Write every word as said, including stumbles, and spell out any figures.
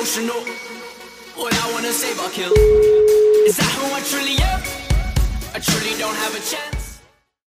emotional. What I wanna say about kill. Is that who I truly am? I truly don't have a chance.